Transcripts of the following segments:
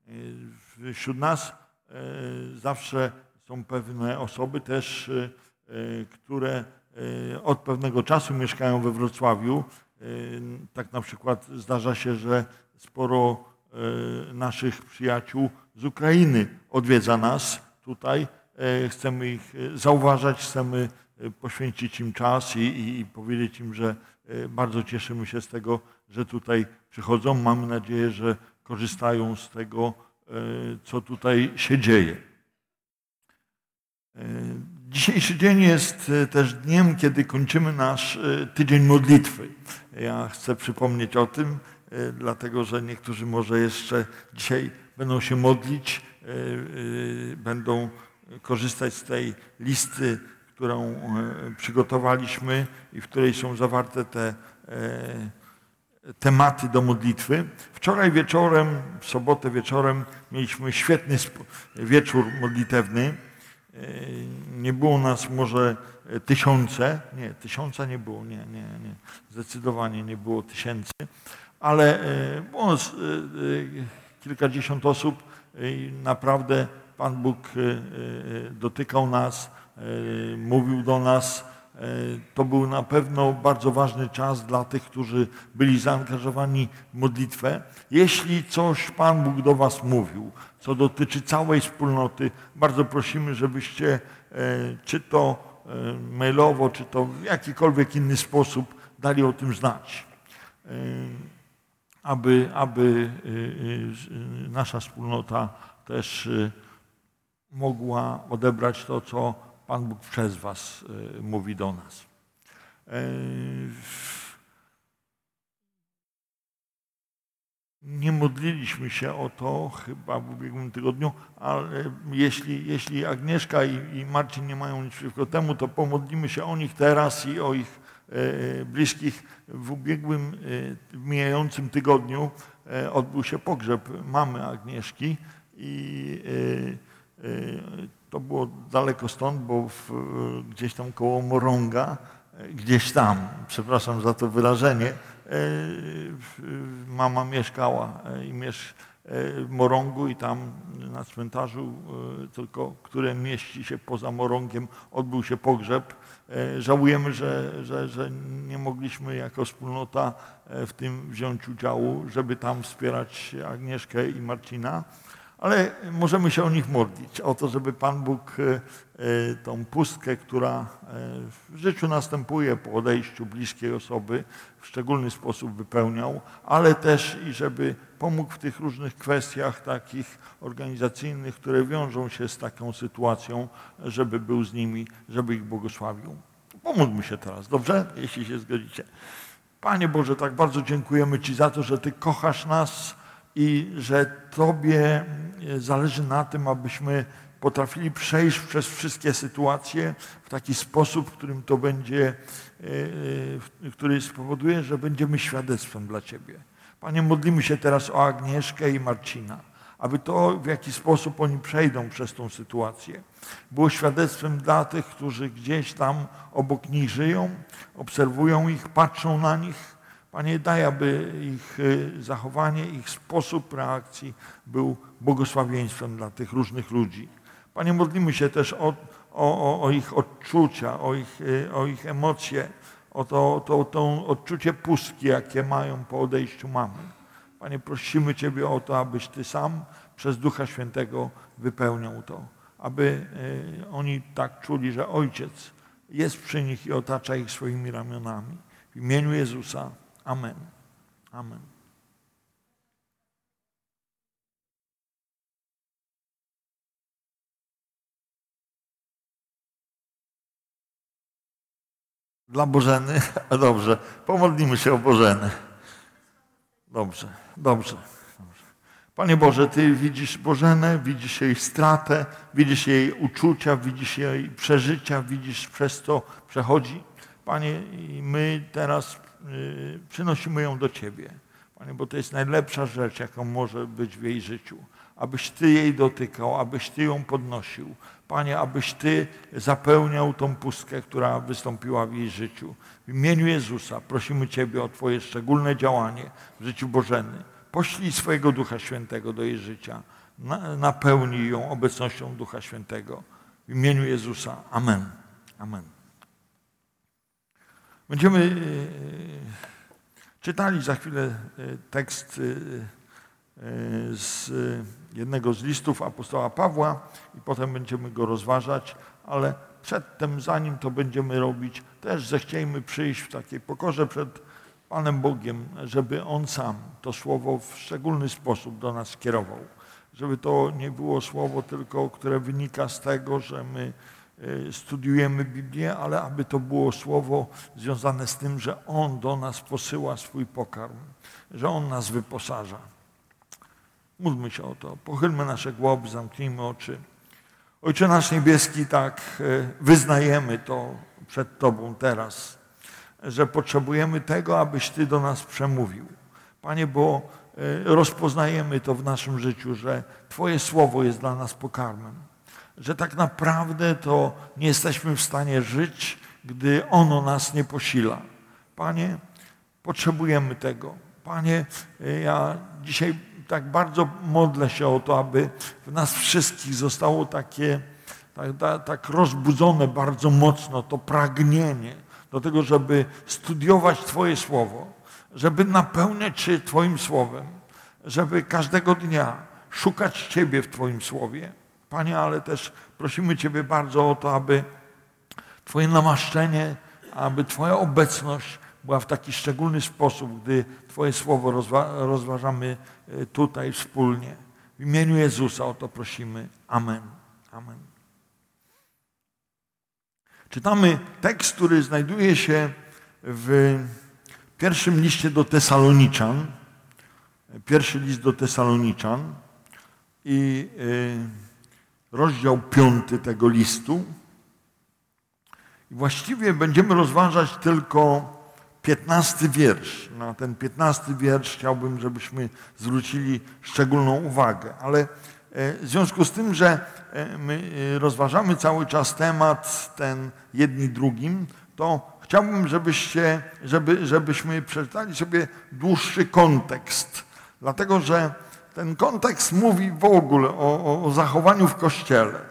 Wśród nas zawsze są pewne osoby też, które od pewnego czasu mieszkają we Wrocławiu. Tak na przykład zdarza się, że sporo naszych przyjaciół z Ukrainy odwiedza nas tutaj. Chcemy ich zauważać, chcemy poświęcić im czas i powiedzieć im, że bardzo cieszymy się z tego, że tutaj przychodzą. Mamy nadzieję, że korzystają z tego, co tutaj się dzieje. Dzisiejszy dzień jest też dniem, kiedy kończymy nasz tydzień modlitwy. Ja chcę przypomnieć o tym, dlatego że niektórzy może jeszcze dzisiaj będą się modlić, będą korzystać z tej listy, którą przygotowaliśmy i w której są zawarte te tematy do modlitwy. Wczoraj wieczorem, w sobotę wieczorem mieliśmy świetny wieczór modlitewny. Nie było nas może tysiąca nie było, nie. Zdecydowanie nie było tysięcy, ale było kilkadziesiąt osób i naprawdę Pan Bóg dotykał nas, mówił do nas. To był na pewno bardzo ważny czas dla tych, którzy byli zaangażowani w modlitwę. Jeśli coś Pan Bóg do was mówił, co dotyczy całej wspólnoty, bardzo prosimy, żebyście czy to mailowo, czy to w jakikolwiek inny sposób dali o tym znać, aby nasza wspólnota też mogła odebrać to, co Pan Bóg przez was mówi do nas. Nie modliliśmy się o to chyba w ubiegłym tygodniu, ale jeśli Agnieszka i Marcin nie mają nic przeciwko temu, to pomodlimy się o nich teraz i o ich bliskich. W mijającym tygodniu odbył się pogrzeb mamy Agnieszki i to było daleko stąd, bo gdzieś tam koło Morąga, przepraszam za to wyrażenie, mama mieszkała w Morągu i tam na cmentarzu, tylko które mieści się poza Morągiem, odbył się pogrzeb. Żałujemy, że nie mogliśmy jako wspólnota w tym wziąć udziału, żeby tam wspierać Agnieszkę i Marcina. Ale możemy się o nich modlić, o to, żeby Pan Bóg tą pustkę, która w życiu następuje po odejściu bliskiej osoby, w szczególny sposób wypełniał, ale też i żeby pomógł w tych różnych kwestiach takich organizacyjnych, które wiążą się z taką sytuacją, żeby był z nimi, żeby ich błogosławił. Pomódlmy się teraz, dobrze? Jeśli się zgodzicie. Panie Boże, tak bardzo dziękujemy Ci za to, że Ty kochasz nas i że Tobie zależy na tym, abyśmy potrafili przejść przez wszystkie sytuacje w taki sposób, w którym to będzie, który spowoduje, że będziemy świadectwem dla Ciebie. Panie, modlimy się teraz o Agnieszkę i Marcina, aby to, w jaki sposób oni przejdą przez tą sytuację, było świadectwem dla tych, którzy gdzieś tam obok nich żyją, obserwują ich, patrzą na nich. Panie, daj, aby ich zachowanie, ich sposób reakcji był błogosławieństwem dla tych różnych ludzi. Panie, modlimy się też o ich odczucia, o ich emocje, o to odczucie pustki, jakie mają po odejściu mamy. Panie, prosimy Ciebie o to, abyś Ty sam przez Ducha Świętego wypełniał to, aby oni tak czuli, że Ojciec jest przy nich i otacza ich swoimi ramionami. W imieniu Jezusa. Amen. Amen. Dla Bożeny? Dobrze. Pomodlimy się o Bożenę. Dobrze. Panie Boże, Ty widzisz Bożenę, widzisz jej stratę, widzisz jej uczucia, widzisz jej przeżycia, widzisz przez co przechodzi. Panie, i my teraz przynosimy ją do Ciebie. Panie, bo to jest najlepsza rzecz, jaką może być w jej życiu. Abyś Ty jej dotykał, abyś Ty ją podnosił. Panie, abyś Ty zapełniał tą pustkę, która wystąpiła w jej życiu. W imieniu Jezusa prosimy Ciebie o Twoje szczególne działanie w życiu Bożeny. Poślij swojego Ducha Świętego do jej życia. Napełnij ją obecnością Ducha Świętego. W imieniu Jezusa. Amen. Amen. Będziemy czytali za chwilę tekst z jednego z listów apostoła Pawła i potem będziemy go rozważać, ale przedtem, zanim to będziemy robić, też zechciejmy przyjść w takiej pokorze przed Panem Bogiem, żeby On sam to słowo w szczególny sposób do nas skierował. Żeby to nie było słowo tylko, które wynika z tego, że my studiujemy Biblię, ale aby to było słowo związane z tym, że On do nas posyła swój pokarm, że On nas wyposaża. Módlmy się o to. Pochylmy nasze głowy, zamknijmy oczy. Ojcze nasz niebieski, tak wyznajemy to przed Tobą teraz, że potrzebujemy tego, abyś Ty do nas przemówił. Panie, bo rozpoznajemy to w naszym życiu, że Twoje słowo jest dla nas pokarmem. Że tak naprawdę to nie jesteśmy w stanie żyć, gdy ono nas nie posila. Panie, potrzebujemy tego. Panie, ja dzisiaj tak bardzo modlę się o to, aby w nas wszystkich zostało takie, tak rozbudzone bardzo mocno to pragnienie do tego, żeby studiować Twoje słowo, żeby napełniać się Twoim słowem, żeby każdego dnia szukać Ciebie w Twoim słowie. Panie, ale też prosimy Ciebie bardzo o to, aby Twoje namaszczenie, aby Twoja obecność była w taki szczególny sposób, gdy Twoje słowo rozważamy tutaj wspólnie. W imieniu Jezusa o to prosimy. Amen. Amen. Czytamy tekst, który znajduje się w pierwszym liście do Tesaloniczan. Pierwszy list do Tesaloniczan i rozdział 5 tego listu. I właściwie będziemy rozważać tylko 15 wiersz. Na ten 15 wiersz chciałbym, żebyśmy zwrócili szczególną uwagę. Ale w związku z tym, że my rozważamy cały czas temat ten jedni drugim, to chciałbym, żebyśmy przeczytali sobie dłuższy kontekst. Dlatego, że ten kontekst mówi w ogóle o zachowaniu w Kościele.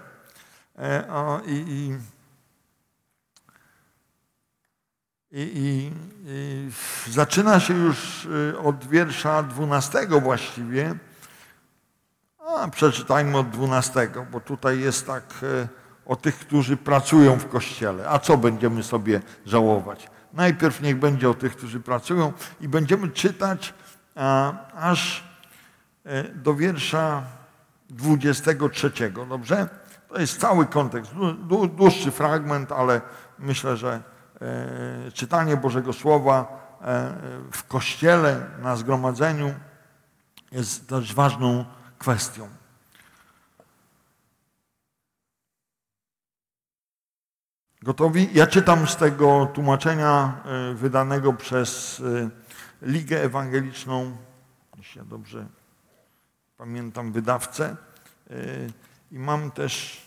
I zaczyna się już od wiersza 12 właściwie. Przeczytajmy od 12, bo tutaj jest tak o tych, którzy pracują w Kościele. A co będziemy sobie żałować? Najpierw niech będzie o tych, którzy pracują i będziemy czytać aż do wiersza 23. Dobrze? To jest cały kontekst. Dłuższy fragment, ale myślę, że czytanie Bożego Słowa w Kościele, na zgromadzeniu jest też ważną kwestią. Gotowi? Ja czytam z tego tłumaczenia wydanego przez Ligę Ewangeliczną, jeśli ja dobrze pamiętam wydawcę, i mam też,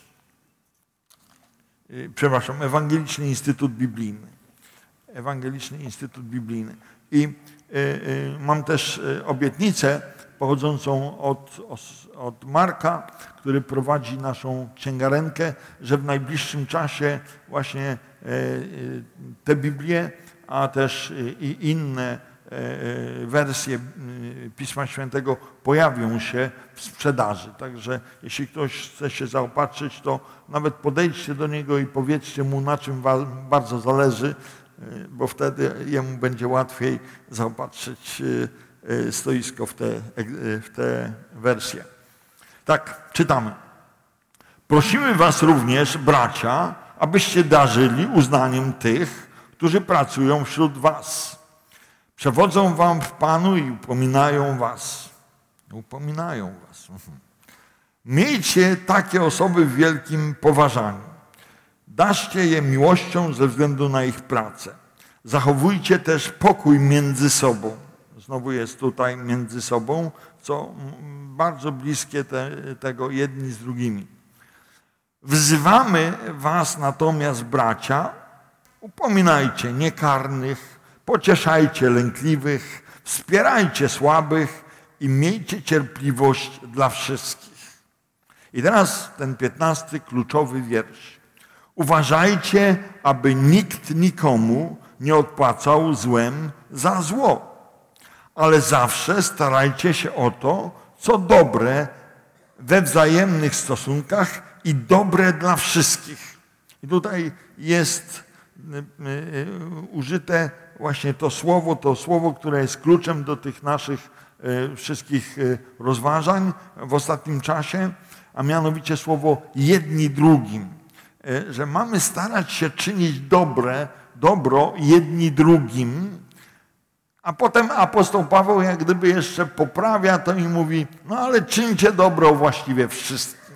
Ewangeliczny Instytut Biblijny. Ewangeliczny Instytut Biblijny. I mam też obietnicę pochodzącą od Marka, który prowadzi naszą księgarenkę, że w najbliższym czasie właśnie te Biblie, a też i inne wersje Pisma Świętego pojawią się w sprzedaży. Także jeśli ktoś chce się zaopatrzyć, to nawet podejdźcie do niego i powiedzcie mu, na czym wam bardzo zależy, bo wtedy jemu będzie łatwiej zaopatrzyć stoisko w te wersje. Tak, czytamy. Prosimy was również, bracia, abyście darzyli uznaniem tych, którzy pracują wśród was. Przewodzą wam w Panu i upominają was. Upominają was. Miejcie takie osoby w wielkim poważaniu. Darzcie je miłością ze względu na ich pracę. Zachowujcie też pokój między sobą. Znowu jest tutaj między sobą, co bardzo bliskie tego jedni z drugimi. Wzywamy was natomiast, bracia, upominajcie niekarnych, pocieszajcie lękliwych, wspierajcie słabych i miejcie cierpliwość dla wszystkich. I teraz ten 15 kluczowy wiersz. Uważajcie, aby nikt nikomu nie odpłacał złem za zło, ale zawsze starajcie się o to, co dobre we wzajemnych stosunkach i dobre dla wszystkich. I tutaj jest użyte właśnie to słowo, które jest kluczem do tych naszych wszystkich rozważań w ostatnim czasie, a mianowicie słowo jedni drugim. Że mamy starać się czynić dobro jedni drugim, a potem apostoł Paweł jak gdyby jeszcze poprawia to i mówi, no ale czyńcie dobro właściwie wszystkim.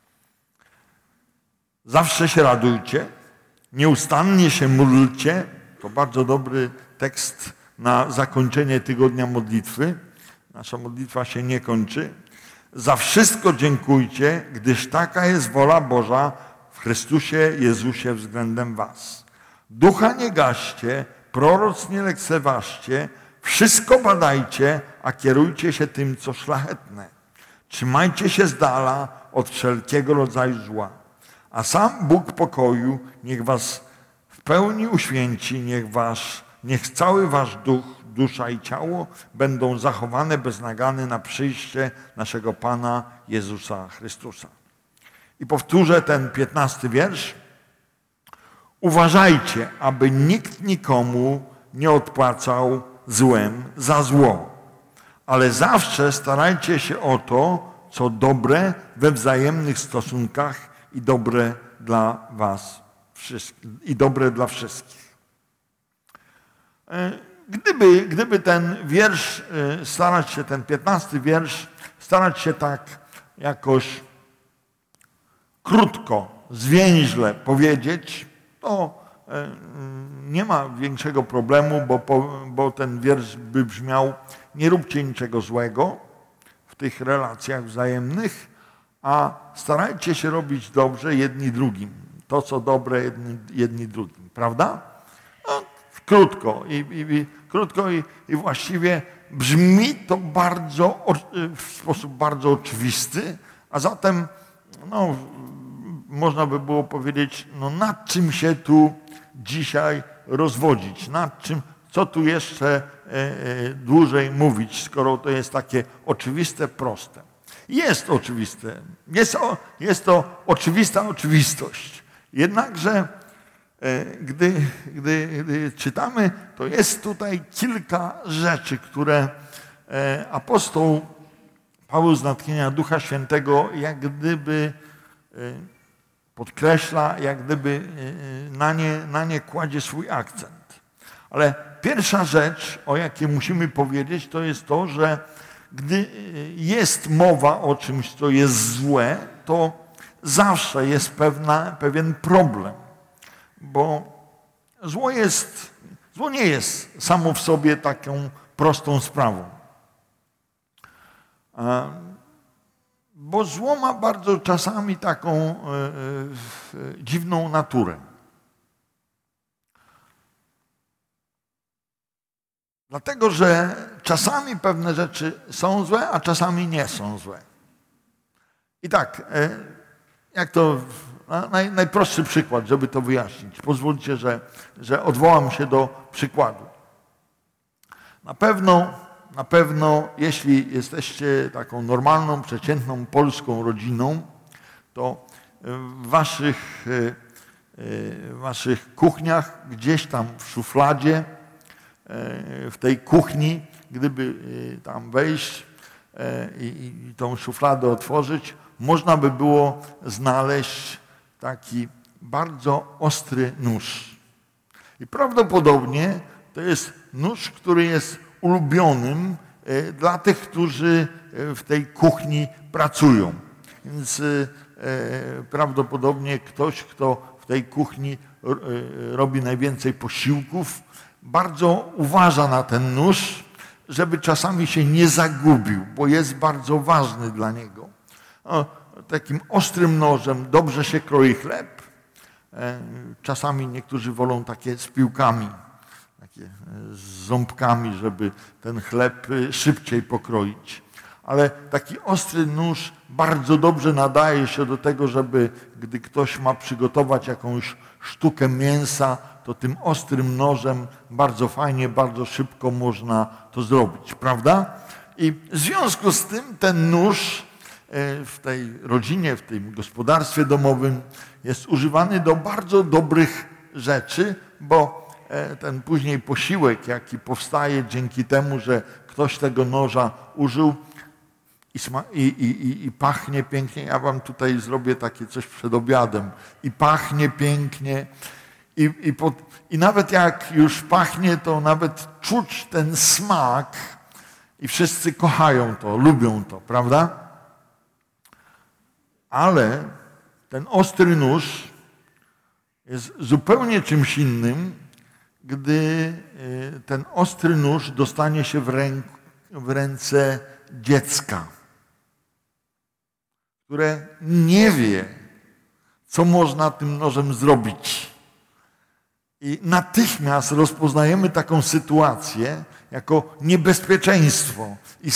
Zawsze się radujcie, nieustannie się módlcie. To bardzo dobry tekst na zakończenie tygodnia modlitwy. Nasza modlitwa się nie kończy. Za wszystko dziękujcie, gdyż taka jest wola Boża w Chrystusie Jezusie względem was. Ducha nie gaście, proroc nie lekceważcie, wszystko badajcie, a kierujcie się tym, co szlachetne. Trzymajcie się z dala od wszelkiego rodzaju zła. A sam Bóg pokoju niech was w pełni uświęci, niech cały wasz duch, dusza i ciało będą zachowane bez nagany na przyjście naszego Pana Jezusa Chrystusa. I powtórzę ten 15 wiersz. Uważajcie, aby nikt nikomu nie odpłacał złem za zło, ale zawsze starajcie się o to, co dobre we wzajemnych stosunkach i dobre dla was i dobre dla wszystkich. Gdyby ten wiersz ten 15 wiersz starać się tak jakoś krótko, zwięźle powiedzieć, to nie ma większego problemu, bo ten wiersz by brzmiał: nie róbcie niczego złego w tych relacjach wzajemnych, a starajcie się robić dobrze jedni drugim. To, co dobre jedni drugim. Prawda? No, krótko i właściwie brzmi to w sposób bardzo oczywisty, a zatem można by było powiedzieć, nad czym się tu dzisiaj rozwodzić, co tu jeszcze dłużej mówić, skoro to jest takie oczywiste, proste. Jest oczywiste, jest to oczywista oczywistość. Jednakże, gdy czytamy, to jest tutaj kilka rzeczy, które apostoł Paweł z natchnienia Ducha Świętego jak gdyby podkreśla, jak gdyby na nie kładzie swój akcent. Ale pierwsza rzecz, o jakiej musimy powiedzieć, to jest to, że gdy jest mowa o czymś, co jest złe, to zawsze jest pewien problem. Bo zło nie jest samo w sobie taką prostą sprawą. Bo zło ma bardzo czasami taką dziwną naturę. Dlatego, że czasami pewne rzeczy są złe, a czasami nie są złe. I tak, jak to najprostszy przykład, żeby to wyjaśnić. Pozwólcie, że odwołam się do przykładu. Na pewno, jeśli jesteście taką normalną, przeciętną polską rodziną, to w waszych kuchniach, gdzieś tam w szufladzie, w tej kuchni, gdyby tam wejść i tą szufladę otworzyć, można by było znaleźć taki bardzo ostry nóż. I prawdopodobnie to jest nóż, który jest ulubionym dla tych, którzy w tej kuchni pracują. Więc prawdopodobnie ktoś, kto w tej kuchni robi najwięcej posiłków, bardzo uważa na ten nóż, żeby czasami się nie zagubił, bo jest bardzo ważny dla niego. Takim ostrym nożem dobrze się kroi chleb. Czasami niektórzy wolą takie z piłkami, takie z ząbkami, żeby ten chleb szybciej pokroić. Ale taki ostry nóż bardzo dobrze nadaje się do tego, żeby gdy ktoś ma przygotować jakąś sztukę mięsa, to tym ostrym nożem bardzo fajnie, bardzo szybko można to zrobić, prawda? I w związku z tym ten nóż w tej rodzinie, w tym gospodarstwie domowym jest używany do bardzo dobrych rzeczy, bo ten później posiłek, jaki powstaje dzięki temu, że ktoś tego noża użył i pachnie pięknie. Ja wam tutaj zrobię takie coś przed obiadem. I pachnie pięknie. I nawet jak już pachnie, to nawet czuć ten smak i wszyscy kochają to, lubią to, prawda? Ale ten ostry nóż jest zupełnie czymś innym, gdy ten ostry nóż dostanie się w ręce dziecka, które nie wie, co można tym nożem zrobić. I natychmiast rozpoznajemy taką sytuację jako niebezpieczeństwo i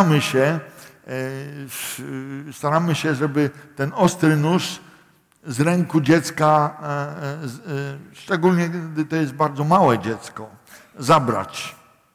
staramy się, żeby ten ostry nóż z ręku dziecka, szczególnie gdy to jest bardzo małe dziecko, zabrać.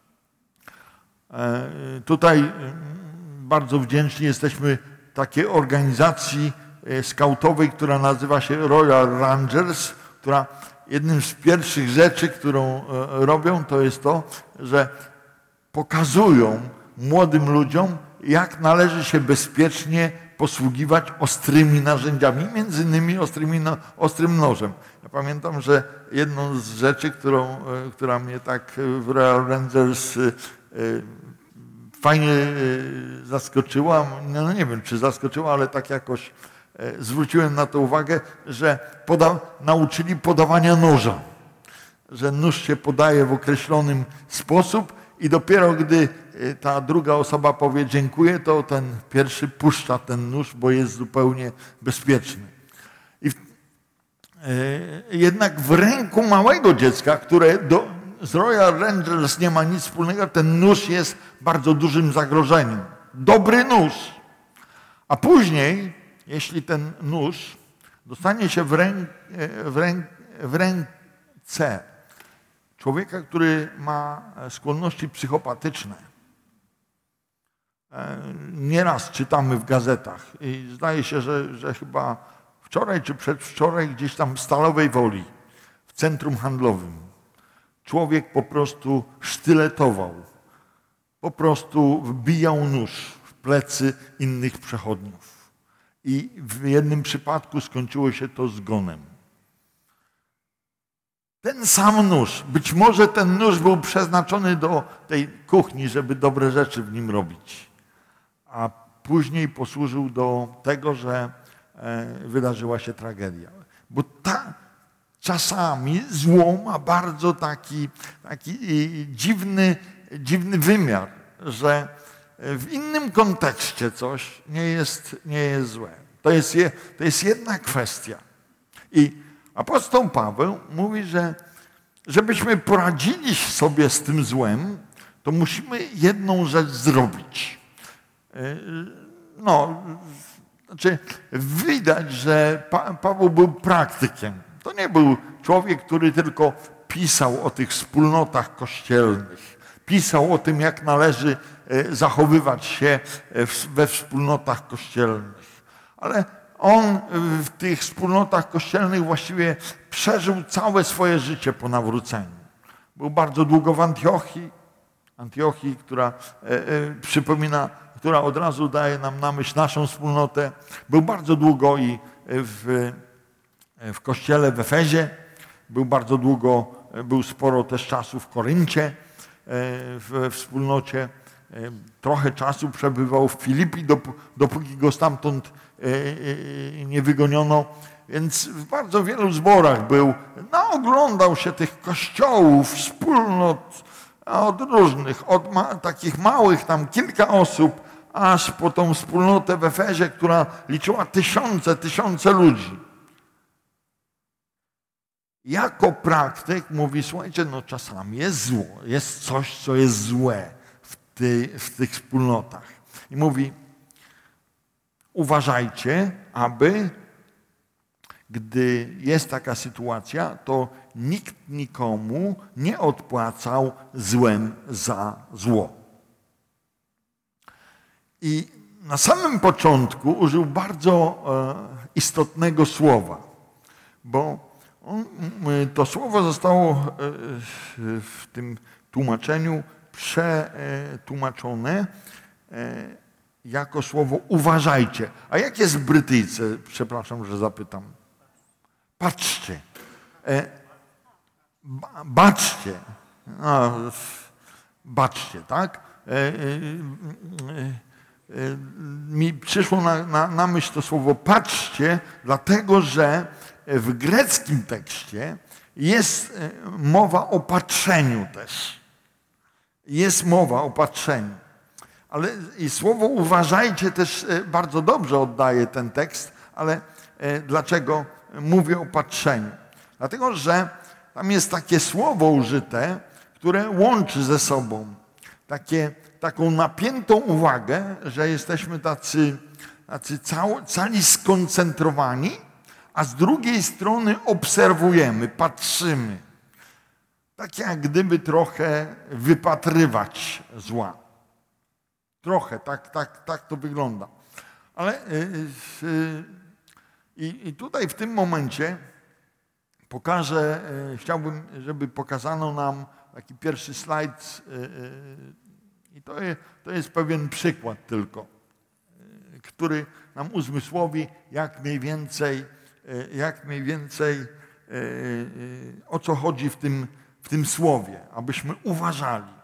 Tutaj bardzo wdzięczni jesteśmy takiej organizacji skautowej, która nazywa się Royal Rangers, która jednym z pierwszych rzeczy, którą robią, to jest to, że pokazują młodym ludziom, jak należy się bezpiecznie posługiwać ostrymi narzędziami, między innymi ostrym nożem. Ja pamiętam, że jedną z rzeczy, która mnie tak w Royal Rangers fajnie zaskoczyła, no nie wiem, czy zaskoczyła, ale tak jakoś zwróciłem na to uwagę, że nauczyli podawania noża. Że nóż się podaje w określonym sposób i dopiero gdy ta druga osoba powie dziękuję, to ten pierwszy puszcza ten nóż, bo jest zupełnie bezpieczny. Jednak w ręku małego dziecka, które z Royal Rangers nie ma nic wspólnego, ten nóż jest bardzo dużym zagrożeniem. Dobry nóż. A później, jeśli ten nóż dostanie się w ręce człowieka, który ma skłonności psychopatyczne, nieraz czytamy w gazetach i zdaje się, że chyba wczoraj czy przedwczoraj gdzieś tam w Stalowej Woli, w centrum handlowym, człowiek po prostu sztyletował, po prostu wbijał nóż w plecy innych przechodniów. I w jednym przypadku skończyło się to zgonem. Ten sam nóż, być może ten nóż był przeznaczony do tej kuchni, żeby dobre rzeczy w nim robić, a później posłużył do tego, że wydarzyła się tragedia. Bo czasami zło ma bardzo taki dziwny wymiar, że w innym kontekście coś nie jest złe. To jest jedna kwestia. I apostoł Paweł mówi, że żebyśmy poradzili sobie z tym złem, to musimy jedną rzecz zrobić. Znaczy widać, że Paweł był praktykiem. To nie był człowiek, który tylko pisał o tych wspólnotach kościelnych. Pisał o tym, jak należy zachowywać się we wspólnotach kościelnych. Ale on w tych wspólnotach kościelnych właściwie przeżył całe swoje życie po nawróceniu. Był bardzo długo w Antiochii, która od razu daje nam na myśl naszą wspólnotę. Był bardzo długo i w kościele w Efezie. Był sporo też czasu w Koryncie, w wspólnocie. Trochę czasu przebywał w Filipi, dopóki go stamtąd nie wygoniono. Więc w bardzo wielu zborach był. Oglądał się tych kościołów, wspólnot od różnych, od takich małych, tam kilka osób, aż po tą wspólnotę w Efezie, która liczyła tysiące ludzi. Jako praktyk mówi, słuchajcie, czasami jest zło, jest coś, co jest złe w tych wspólnotach. I mówi, uważajcie, aby, gdy jest taka sytuacja, to nikt nikomu nie odpłacał złem za zło. I na samym początku użył bardzo istotnego słowa, bo to słowo zostało w tym tłumaczeniu przetłumaczone jako słowo uważajcie. A jak jest w Brytyjce? Przepraszam, że zapytam. Patrzcie. Baczcie. No, baczcie, tak? Mi przyszło na myśl to słowo patrzcie, dlatego że w greckim tekście jest mowa o patrzeniu też. Jest mowa o patrzeniu. Ale i słowo uważajcie też bardzo dobrze oddaje ten tekst, ale dlaczego mówię o patrzeniu? Dlatego, że tam jest takie słowo użyte, które łączy ze sobą taką napiętą uwagę, że jesteśmy tacy cali skoncentrowani, a z drugiej strony obserwujemy, patrzymy. Tak jak gdyby trochę wypatrywać zła. Trochę, tak to wygląda. Ale i tutaj w tym momencie pokażę, chciałbym, żeby pokazano nam taki pierwszy slajd i to jest pewien przykład tylko, który nam uzmysłowi, jak mniej więcej o co chodzi w tym słowie, abyśmy uważali.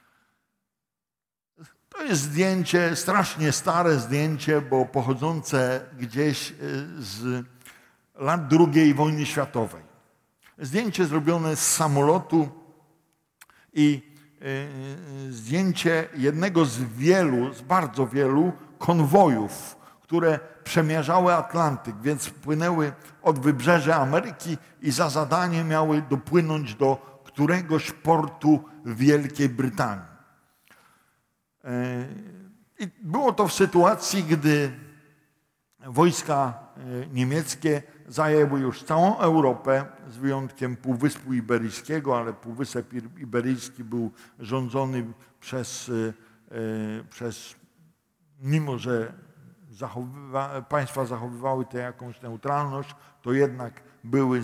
To jest zdjęcie, strasznie stare zdjęcie, bo pochodzące gdzieś z lat II wojny światowej. Zdjęcie zrobione z samolotu i zdjęcie jednego z bardzo wielu konwojów, które przemierzały Atlantyk, więc płynęły od wybrzeża Ameryki i za zadanie miały dopłynąć do któregoś portu w Wielkiej Brytanii. I było to w sytuacji, gdy wojska niemieckie zajęły już całą Europę, z wyjątkiem Półwyspu Iberyjskiego, ale Półwysep Iberyjski był rządzony mimo że państwa zachowywały tę jakąś neutralność, to jednak były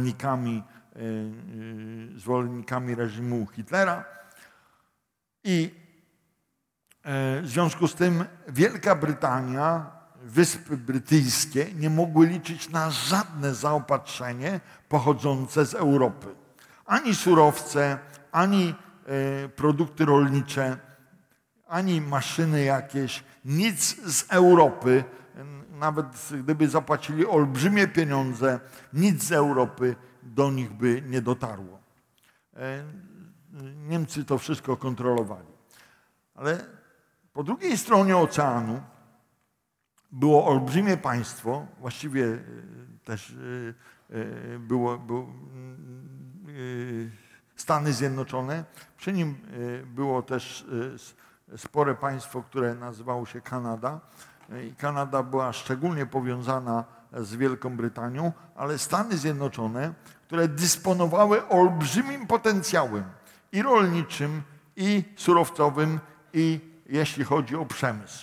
zwolennikami reżimu Hitlera. I w związku z tym Wielka Brytania, Wyspy Brytyjskie nie mogły liczyć na żadne zaopatrzenie pochodzące z Europy. Ani surowce, ani produkty rolnicze, ani maszyny jakieś, nic z Europy, nawet gdyby zapłacili olbrzymie pieniądze, nic z Europy do nich by nie dotarło. Niemcy to wszystko kontrolowali. Ale po drugiej stronie oceanu było olbrzymie państwo, właściwie też było Stany Zjednoczone. Przy nim było też spore państwo, które nazywało się Kanada. I Kanada była szczególnie powiązana z Wielką Brytanią, ale Stany Zjednoczone, które dysponowały olbrzymim potencjałem i rolniczym, i surowcowym, i jeśli chodzi o przemysł.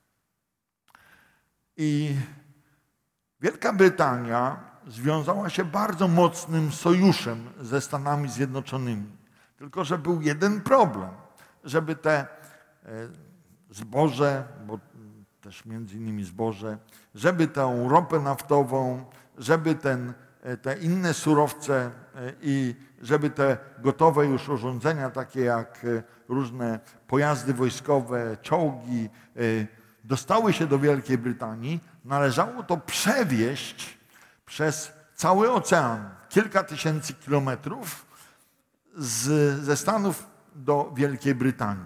I Wielka Brytania związała się bardzo mocnym sojuszem ze Stanami Zjednoczonymi. Tylko że był jeden problem, żeby te zboże, bo też między innymi zboże, żeby tę ropę naftową, żeby te inne surowce i żeby te gotowe już urządzenia, takie jak różne pojazdy wojskowe, czołgi, dostały się do Wielkiej Brytanii, należało to przewieźć przez cały ocean, kilka tysięcy kilometrów ze Stanów do Wielkiej Brytanii.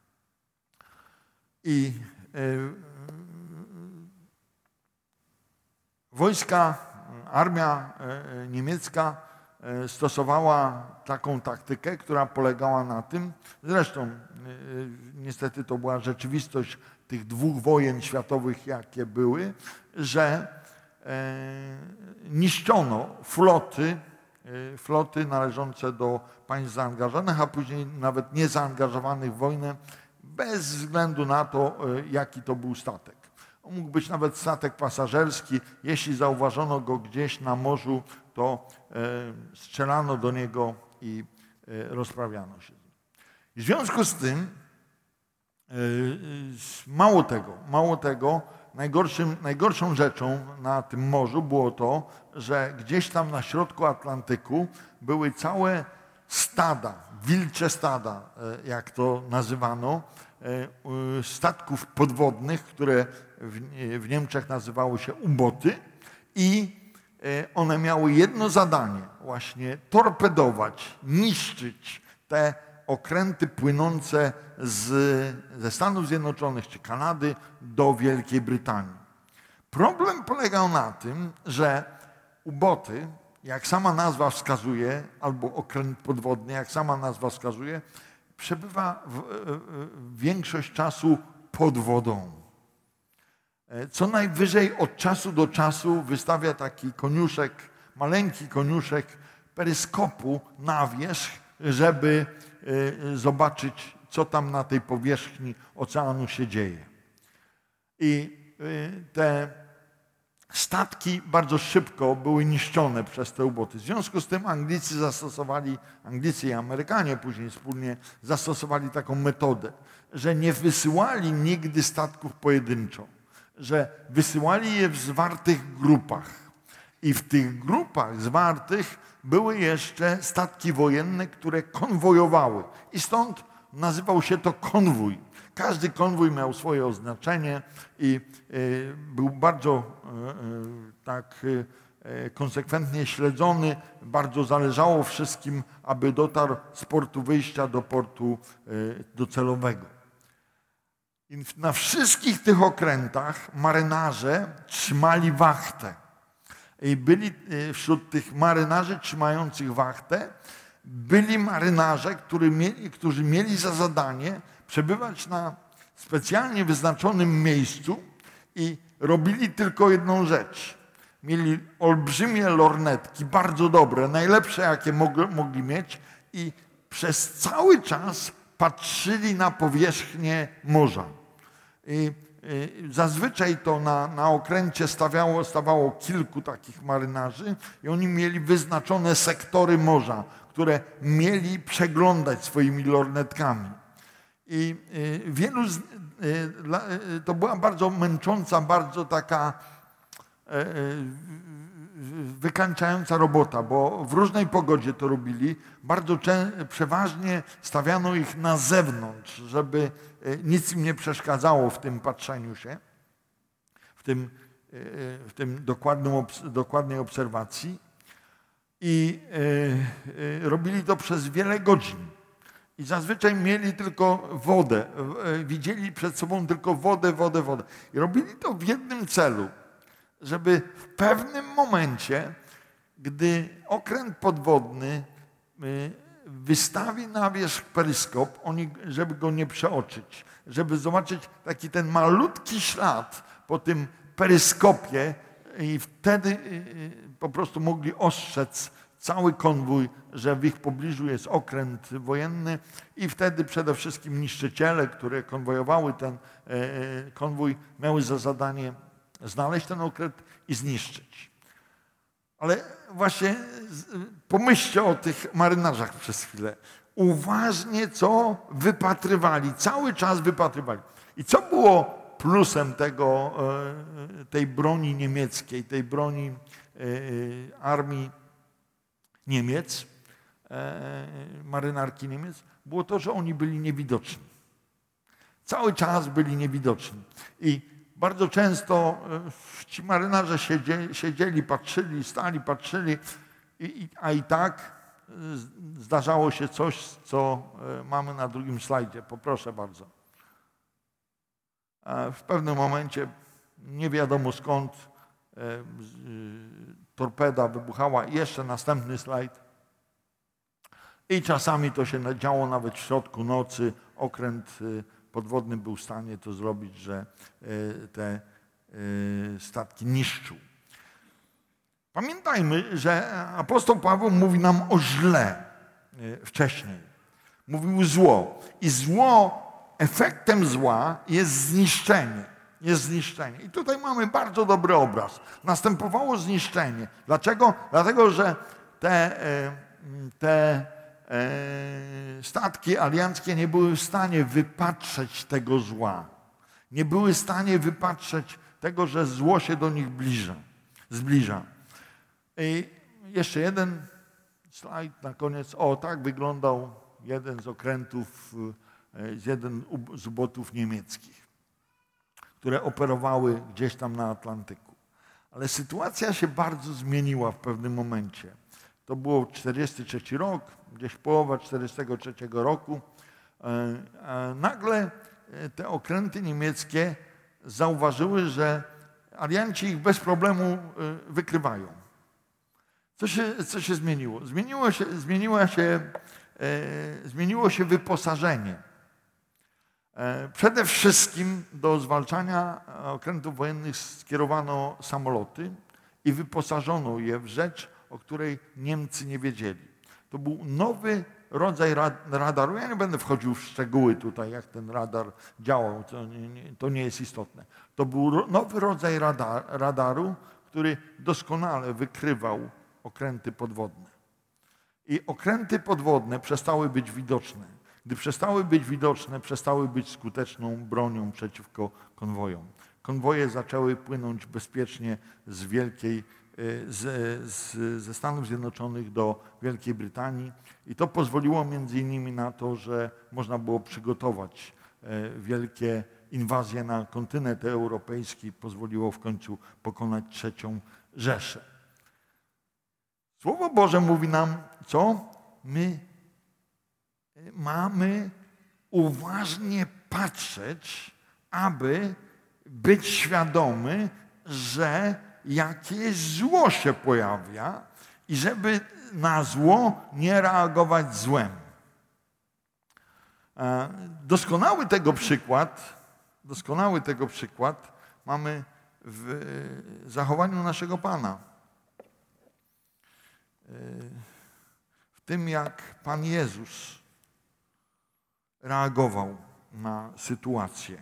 I armia niemiecka stosowała taką taktykę, która polegała na tym, zresztą niestety to była rzeczywistość tych 2 wojen światowych, jakie były, że niszczono floty należące do państw zaangażowanych, a później nawet niezaangażowanych w wojnę, bez względu na to, jaki to był statek. Mógł być nawet statek pasażerski. Jeśli zauważono go gdzieś na morzu, to strzelano do niego i rozprawiano się. W związku z tym, mało tego, najgorszą rzeczą na tym morzu było to, że gdzieś tam na środku Atlantyku były całe stada, wilcze stada, jak to nazywano, statków podwodnych, które w Niemczech nazywały się uboty, i one miały jedno zadanie, właśnie torpedować, niszczyć te okręty płynące ze Stanów Zjednoczonych czy Kanady do Wielkiej Brytanii. Problem polegał na tym, że uboty, jak sama nazwa wskazuje, albo okręt podwodny, jak sama nazwa wskazuje, przebywa większość czasu pod wodą. Co najwyżej od czasu do czasu wystawia taki koniuszek, maleńki koniuszek peryskopu na wierzch, żeby zobaczyć, co tam na tej powierzchni oceanu się dzieje. I te statki bardzo szybko były niszczone przez te uboty. W związku z tym Anglicy i Amerykanie później wspólnie zastosowali taką metodę, że nie wysyłali nigdy statków pojedynczo, że wysyłali je w zwartych grupach. I w tych grupach zwartych były jeszcze statki wojenne, które konwojowały. I stąd nazywał się to konwój. Każdy konwój miał swoje oznaczenie i był bardzo tak konsekwentnie śledzony. Bardzo zależało wszystkim, aby dotarł z portu wyjścia do portu docelowego. I na wszystkich tych okrętach marynarze trzymali wachtę. I byli wśród tych marynarzy trzymających wachtę, byli marynarze, którzy mieli za zadanie przebywać na specjalnie wyznaczonym miejscu i robili tylko jedną rzecz. Mieli olbrzymie lornetki, bardzo dobre, najlepsze jakie mogli mieć, i przez cały czas patrzyli na powierzchnię morza. I zazwyczaj to na okręcie stawało kilku takich marynarzy i oni mieli wyznaczone sektory morza, które mieli przeglądać swoimi lornetkami. I to była bardzo męcząca, bardzo taka wykańczająca robota, bo w różnej pogodzie to robili. Przeważnie stawiano ich na zewnątrz, żeby nic im nie przeszkadzało w tym patrzeniu się, w tym dokładnej obserwacji. I robili to przez wiele godzin. I zazwyczaj mieli tylko wodę. Widzieli przed sobą tylko wodę. I robili to w jednym celu, żeby w pewnym momencie, gdy okręt podwodny wystawi na wierzch peryskop, żeby go nie przeoczyć, żeby zobaczyć taki ten malutki ślad po tym peryskopie, i wtedy po prostu mogli ostrzec cały konwój, że w ich pobliżu jest okręt wojenny, i wtedy przede wszystkim niszczyciele, które konwojowały ten konwój, miały za zadanie znaleźć ten okręt i zniszczyć. Ale właśnie pomyślcie o tych marynarzach przez chwilę. Uważnie co wypatrywali, cały czas wypatrywali. I co było plusem tej broni niemieckiej, tej broni armii Niemiec, marynarki Niemiec? Było to, że oni byli niewidoczni. Cały czas byli niewidoczni. I bardzo często ci marynarze siedzieli, patrzyli, stali, patrzyli, a i tak zdarzało się coś, co mamy na drugim slajdzie. Poproszę bardzo. W pewnym momencie, nie wiadomo skąd, torpeda wybuchała. Jeszcze następny slajd. I czasami to się działo nawet w środku nocy. Okręt podwodny był w stanie to zrobić, że te statki niszczył. Pamiętajmy, że apostoł Paweł mówi nam o źle wcześniej. Mówił zło. I zło, efektem zła jest zniszczenie. Jest zniszczenie. I tutaj mamy bardzo dobry obraz. Następowało zniszczenie. Dlaczego? Dlatego, że te statki alianckie nie były w stanie wypatrzeć tego zła. Nie były w stanie wypatrzeć tego, że zło się do nich zbliża. I jeszcze jeden slajd na koniec. O, tak wyglądał jeden z okrętów, jeden z ubotów niemieckich, które operowały gdzieś tam na Atlantyku. Ale sytuacja się bardzo zmieniła w pewnym momencie. To było 1943 rok, gdzieś połowa 1943 roku. Nagle te okręty niemieckie zauważyły, że alianci ich bez problemu wykrywają. Co się zmieniło? Zmieniło się wyposażenie. Przede wszystkim do zwalczania okrętów wojennych skierowano samoloty i wyposażono je w rzecz, o której Niemcy nie wiedzieli. To był nowy rodzaj radaru. Ja nie będę wchodził w szczegóły tutaj, jak ten radar działał, to nie jest istotne. To był nowy rodzaj radaru, który doskonale wykrywał okręty podwodne. I okręty podwodne przestały być widoczne. Gdy przestały być widoczne, przestały być skuteczną bronią przeciwko konwojom. Konwoje zaczęły płynąć bezpiecznie ze Stanów Zjednoczonych do Wielkiej Brytanii i to pozwoliło między innymi na to, że można było przygotować wielkie inwazje na kontynent europejski, pozwoliło w końcu pokonać III Rzeszę. Słowo Boże mówi nam, co? My mamy uważnie patrzeć, aby być świadomy, że jakieś zło się pojawia i żeby na zło nie reagować złem. Doskonały tego przykład mamy w zachowaniu naszego Pana. W tym, jak Pan Jezus reagował na sytuację.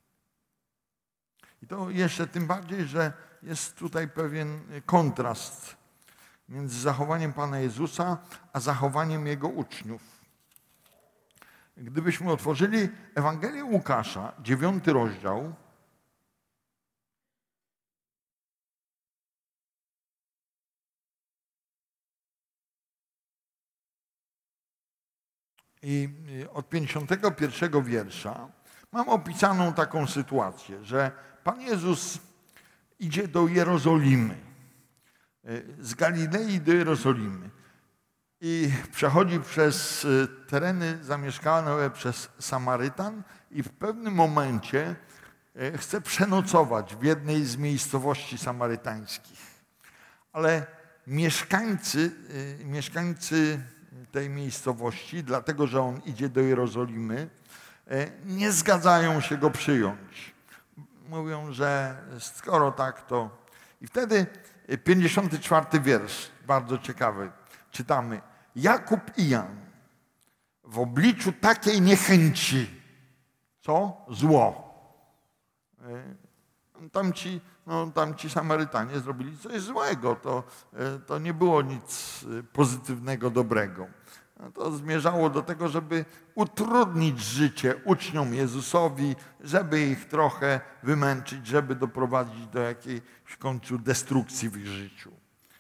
I to jeszcze tym bardziej, że jest tutaj pewien kontrast między zachowaniem Pana Jezusa a zachowaniem Jego uczniów. Gdybyśmy otworzyli Ewangelię Łukasza, 9 rozdział, i od 51 wiersza mam opisaną taką sytuację, że Pan Jezus idzie do Jerozolimy, z Galilei do Jerozolimy i przechodzi przez tereny zamieszkane przez Samarytan i w pewnym momencie chce przenocować w jednej z miejscowości samarytańskich. Ale mieszkańcy tej miejscowości, dlatego że on idzie do Jerozolimy, nie zgadzają się go przyjąć. Mówią, że skoro tak, to... I wtedy 54 wiersz, bardzo ciekawy, czytamy. Jakub i Jan w obliczu takiej niechęci, co? Zło. Tamci Samarytanie zrobili coś złego. To nie było nic pozytywnego, dobrego. To zmierzało do tego, żeby utrudnić życie uczniom Jezusowi, żeby ich trochę wymęczyć, żeby doprowadzić do jakiejś w końcu destrukcji w ich życiu.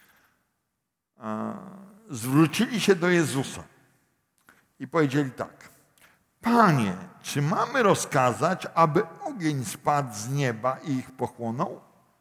Zwrócili się do Jezusa i powiedzieli tak. Panie, czy mamy rozkazać, aby ogień spadł z nieba i ich pochłonął?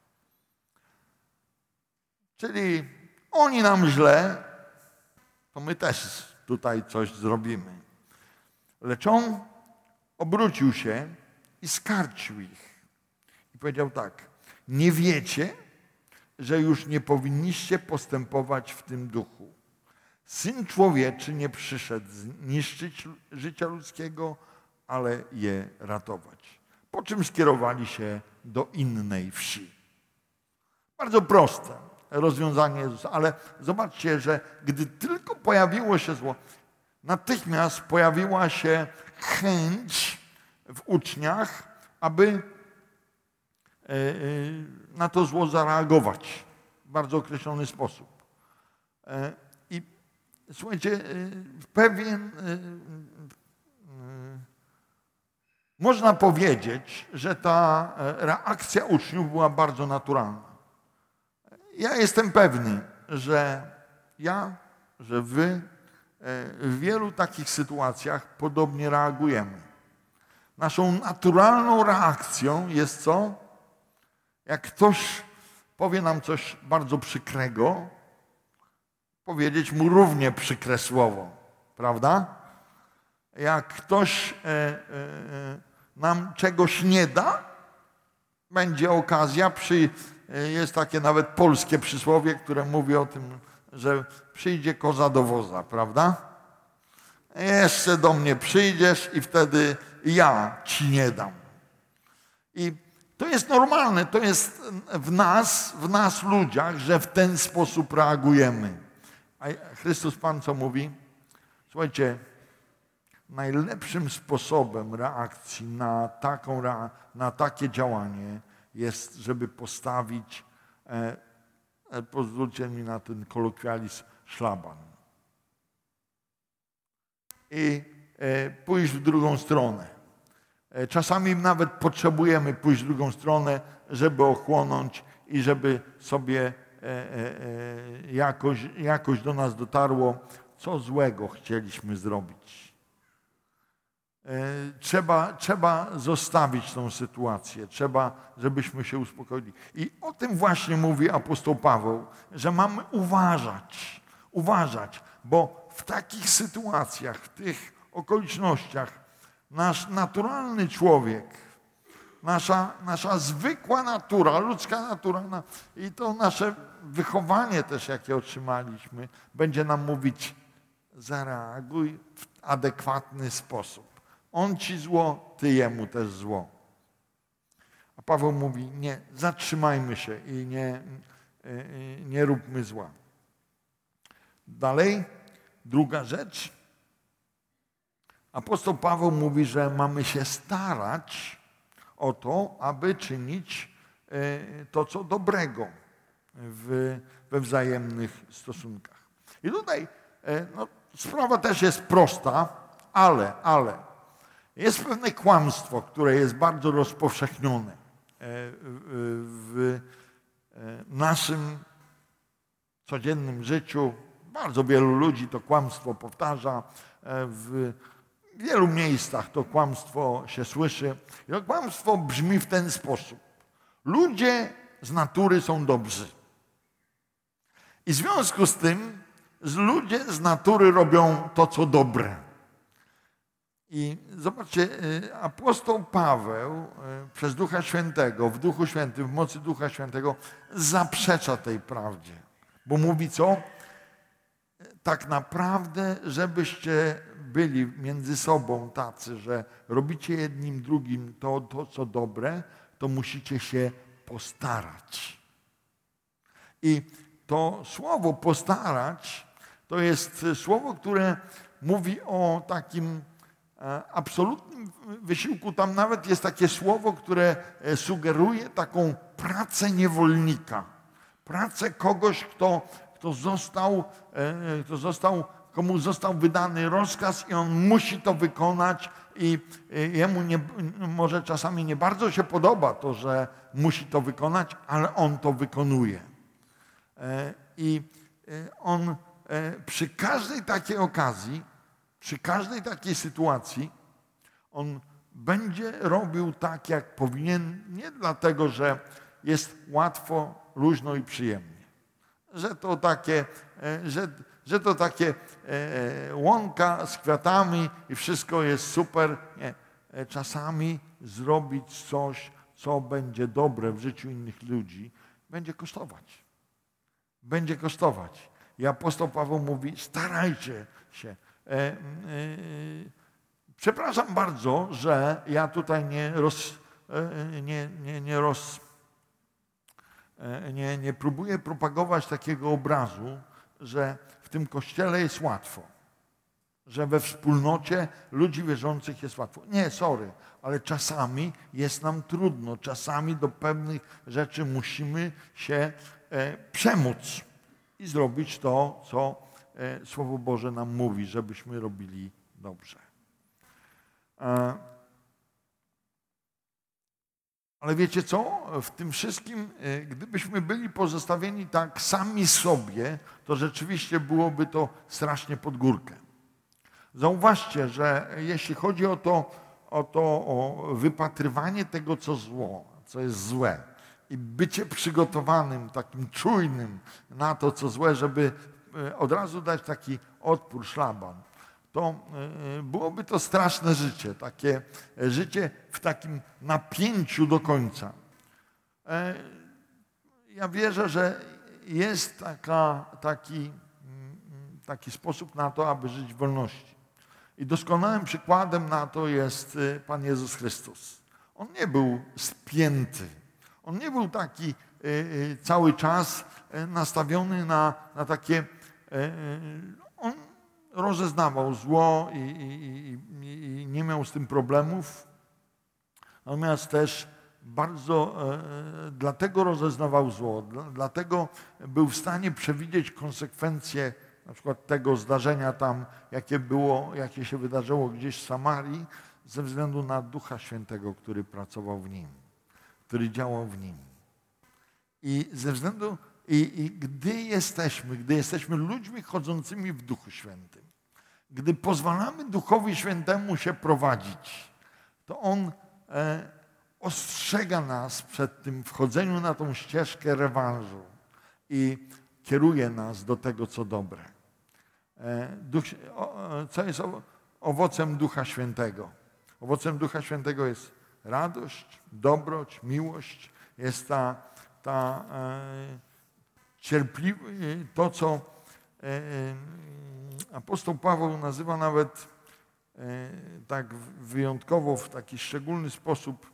Czyli oni nam źle, to my też tutaj coś zrobimy. Lecz on obrócił się i skarcił ich. I powiedział tak, nie wiecie, że już nie powinniście postępować w tym duchu. Syn Człowieczy nie przyszedł zniszczyć życia ludzkiego, ale je ratować. Po czym skierowali się do innej wsi. Bardzo proste rozwiązanie Jezusa, ale zobaczcie, że gdy tylko pojawiło się zło, natychmiast pojawiła się chęć w uczniach, aby na to zło zareagować w bardzo określony sposób. I słuchajcie, można powiedzieć, że ta reakcja uczniów była bardzo naturalna. Ja jestem pewny, że wy w wielu takich sytuacjach podobnie reagujemy. Naszą naturalną reakcją jest co? Jak ktoś powie nam coś bardzo przykrego, powiedzieć mu równie przykre słowo, prawda? Jak ktoś nam czegoś nie da, będzie okazja, jest takie nawet polskie przysłowie, które mówi o tym, że przyjdzie koza do woza, prawda? Jeszcze do mnie przyjdziesz i wtedy ja ci nie dam. I to jest normalne, to jest w nas ludziach, że w ten sposób reagujemy. A Chrystus Pan co mówi? Słuchajcie, najlepszym sposobem reakcji na takie działanie jest, żeby postawić, pozwólcie mi na ten kolokwializm, szlaban. I pójść w drugą stronę. Czasami nawet potrzebujemy pójść w drugą stronę, żeby ochłonąć i żeby sobie jakoś do nas dotarło, co złego chcieliśmy zrobić. Trzeba zostawić tą sytuację, trzeba, żebyśmy się uspokoili. I o tym właśnie mówi apostoł Paweł, że mamy uważać, bo w takich sytuacjach, w tych okolicznościach nasz naturalny człowiek, nasza zwykła natura, ludzka natura i to nasze wychowanie też, jakie otrzymaliśmy, będzie nam mówić: zareaguj w adekwatny sposób. On ci zło, ty jemu też zło. A Paweł mówi: nie, zatrzymajmy się i nie róbmy zła. Dalej, druga rzecz. Apostoł Paweł mówi, że mamy się starać o to, aby czynić to, co dobrego we wzajemnych stosunkach. I tutaj sprawa też jest prosta, ale jest pewne kłamstwo, które jest bardzo rozpowszechnione w naszym codziennym życiu. Bardzo wielu ludzi to kłamstwo powtarza. W wielu miejscach to kłamstwo się słyszy. I to kłamstwo brzmi w ten sposób. Ludzie z natury są dobrzy. I w związku z tym ludzie z natury robią to, co dobre. I zobaczcie, apostoł Paweł przez Ducha Świętego, w Duchu Świętym, w mocy Ducha Świętego zaprzecza tej prawdzie. Bo mówi co? Tak naprawdę, żebyście byli między sobą tacy, że robicie jednym drugim to, co dobre, to musicie się postarać. I to słowo postarać to jest słowo, które mówi o takim absolutnym wysiłku. Tam nawet jest takie słowo, które sugeruje taką pracę niewolnika. Pracę kogoś, komu został wydany rozkaz i on musi to wykonać i jemu może czasami nie bardzo się podoba to, że musi to wykonać, ale on to wykonuje. I on przy każdej takiej okazji, przy każdej takiej sytuacji, on będzie robił tak, jak powinien, nie dlatego, że jest łatwo, luźno i przyjemnie. Że to takie łąka z kwiatami i wszystko jest super. Nie. Czasami zrobić coś, co będzie dobre w życiu innych ludzi, będzie kosztować. Będzie kosztować. I apostoł Paweł mówi: starajcie się. Przepraszam bardzo, że ja tutaj nie próbuję propagować takiego obrazu, że w tym kościele jest łatwo, że we wspólnocie ludzi wierzących jest łatwo. Nie, sorry, ale czasami jest nam trudno, czasami do pewnych rzeczy musimy się przemóc i zrobić to, co Słowo Boże nam mówi, żebyśmy robili dobrze. Ale wiecie co? W tym wszystkim, gdybyśmy byli pozostawieni tak sami sobie, to rzeczywiście byłoby to strasznie pod górkę. Zauważcie, że jeśli chodzi o wypatrywanie tego, co zło, co jest złe i bycie przygotowanym, takim czujnym na to, co złe, żeby od razu dać taki odpór, szlaban, to byłoby to straszne życie, takie życie w takim napięciu do końca. Ja wierzę, że jest taki sposób na to, aby żyć w wolności. I doskonałym przykładem na to jest Pan Jezus Chrystus. On nie był spięty. On nie był taki cały czas nastawiony na takie... On rozeznawał zło i nie miał z tym problemów. Natomiast też bardzo dlatego rozeznawał zło, dlatego był w stanie przewidzieć konsekwencje na przykład tego zdarzenia tam, jakie się wydarzyło gdzieś w Samarii, ze względu na Ducha Świętego, który pracował w nim, który działał w nim. I gdy jesteśmy ludźmi chodzącymi w Duchu Świętym, gdy pozwalamy Duchowi Świętemu się prowadzić, to On ostrzega nas przed tym wchodzeniu na tą ścieżkę rewanżu i kieruje nas do tego, co dobre. Co jest owocem Ducha Świętego? Owocem Ducha Świętego jest radość, dobroć, miłość, jest to, co apostoł Paweł nazywa nawet tak wyjątkowo, w taki szczególny sposób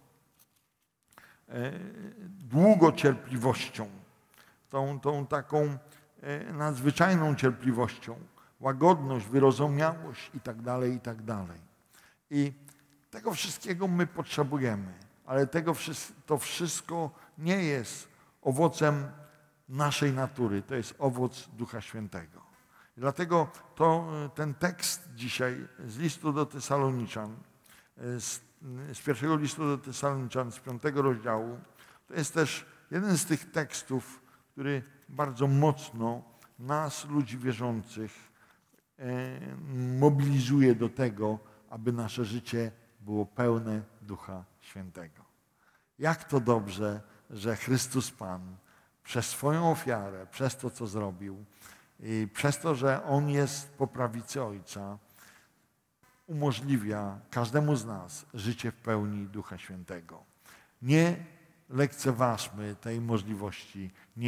długocierpliwością, tą taką nadzwyczajną cierpliwością, łagodność, wyrozumiałość i tak dalej, i tak dalej. I tego wszystkiego my potrzebujemy, ale to wszystko nie jest owocem naszej natury, to jest owoc Ducha Świętego. Dlatego ten tekst dzisiaj z listu do Tesaloniczan, z pierwszego listu do Tesaloniczan, z 5 rozdziału, to jest też jeden z tych tekstów, który bardzo mocno nas, ludzi wierzących, mobilizuje do tego, aby nasze życie było pełne Ducha Świętego. Jak to dobrze, że Chrystus Pan przez swoją ofiarę, przez to, co zrobił i przez to, że On jest po prawicy Ojca, umożliwia każdemu z nas życie w pełni Ducha Świętego. Nie lekceważmy tej możliwości,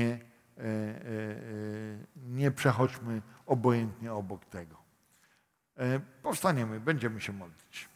nie przechodźmy obojętnie obok tego. Powstaniemy, będziemy się modlić.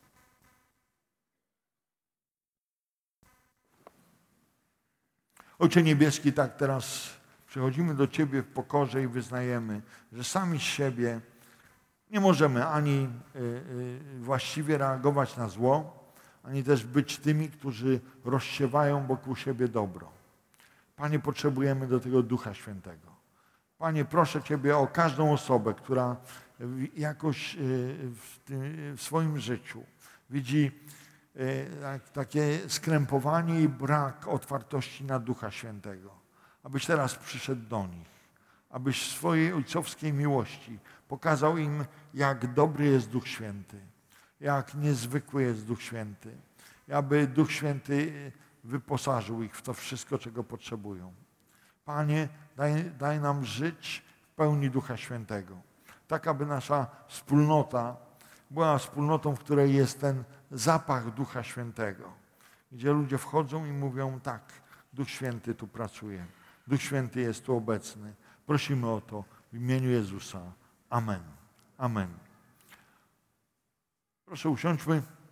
Ojcze Niebieski, tak teraz przychodzimy do Ciebie w pokorze i wyznajemy, że sami z siebie nie możemy ani właściwie reagować na zło, ani też być tymi, którzy rozsiewają wokół siebie dobro. Panie, potrzebujemy do tego Ducha Świętego. Panie, proszę Ciebie o każdą osobę, która jakoś w swoim życiu widzi takie skrępowanie i brak otwartości na Ducha Świętego. Abyś teraz przyszedł do nich, abyś w swojej ojcowskiej miłości pokazał im, jak dobry jest Duch Święty, jak niezwykły jest Duch Święty, aby Duch Święty wyposażył ich w to wszystko, czego potrzebują. Panie, daj nam żyć w pełni Ducha Świętego, tak aby nasza wspólnota była wspólnotą, w której jest ten zapach Ducha Świętego, gdzie ludzie wchodzą i mówią, tak, Duch Święty tu pracuje, Duch Święty jest tu obecny. Prosimy o to w imieniu Jezusa. Amen. Amen. Proszę usiądźmy.